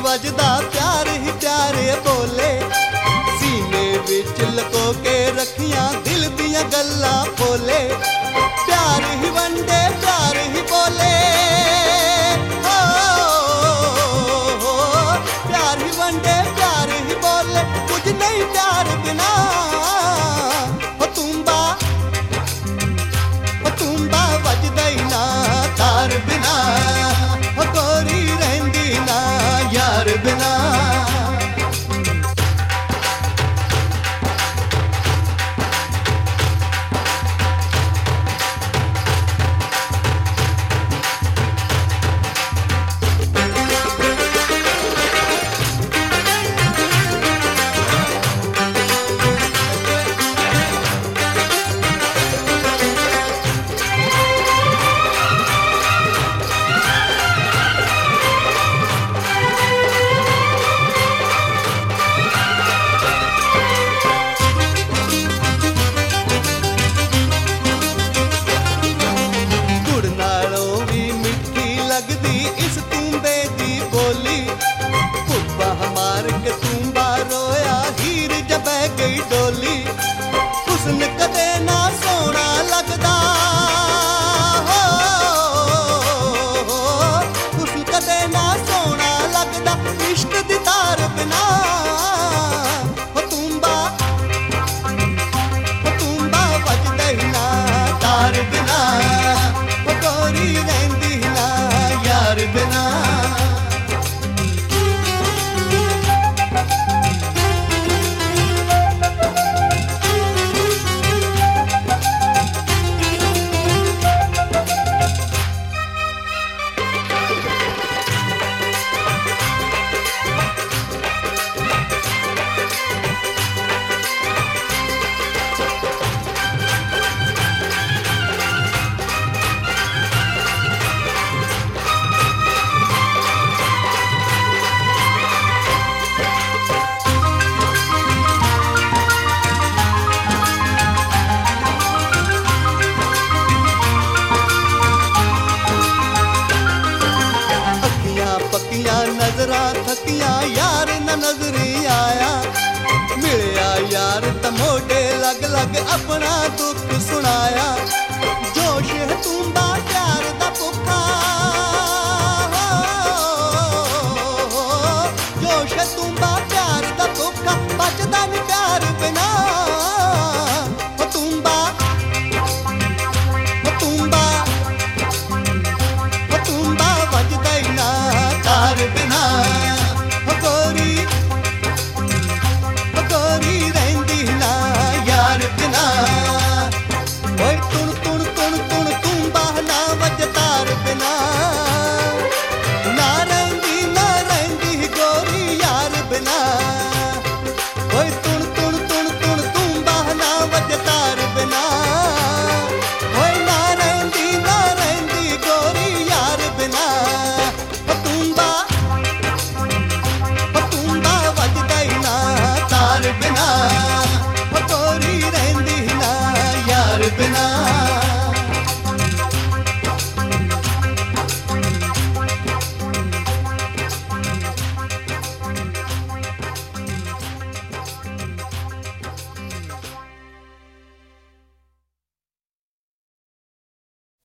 वजदा प्यार ही प्यारे बोले, सीने विच लको के रखियां दिल दियां गल्लां बोले, प्यार ही वंडे प्यार ही बोले, हो प्यार ही वंडे प्यार ही बोले, कुछ नहीं प्यार बिना। तूंबा वजदा ही ना तार बिना, गोरी रहिंदी ना यार बिना। हुस्न कदे ना सोना लगदा, हो हुस्न कदे ना सोना लगदा, इश्क दी तार बिना। तूंबा वजदा ही ना तार बिना, गोरी रहिंदी ना यार बिना। नजरां थकियां यार न नजरी आया, मिलिया यार त मोढे लग लग अपना दुख सुनाया। जोश है तूंबा प्यार दा भुखा, जोश है तूंबा प्यार दा भुखा, बचदा नहीं